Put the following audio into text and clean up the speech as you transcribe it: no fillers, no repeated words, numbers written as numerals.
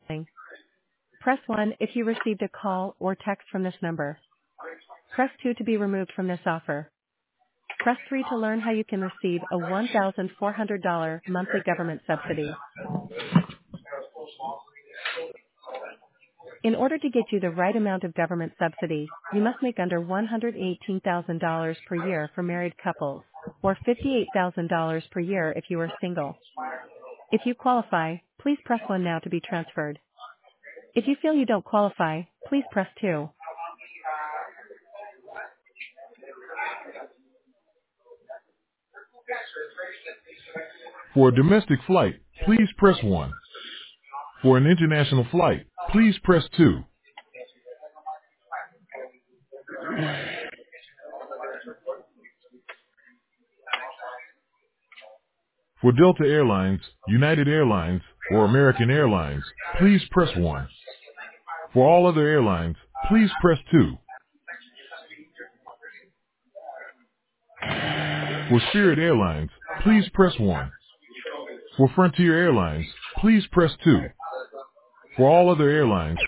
calling. Press 1 if you received a call or text from this number. Press 2 to be removed from this offer. Press 3 to learn how you can receive a $1,400 monthly government subsidy. In order to get you the right amount of government subsidy, you must make under $118,000 per year for married couples, or $58,000 per year if you are single. If you qualify, please press 1 now to be transferred. If you feel you don't qualify, please press 2. For a domestic flight, please press 1. For an international flight, please press 2. For Delta Airlines, United Airlines, or American Airlines, please press 1. For all other airlines, please press 2. For Spirit Airlines, please press 1. For Frontier Airlines, please press 2. For all other airlines,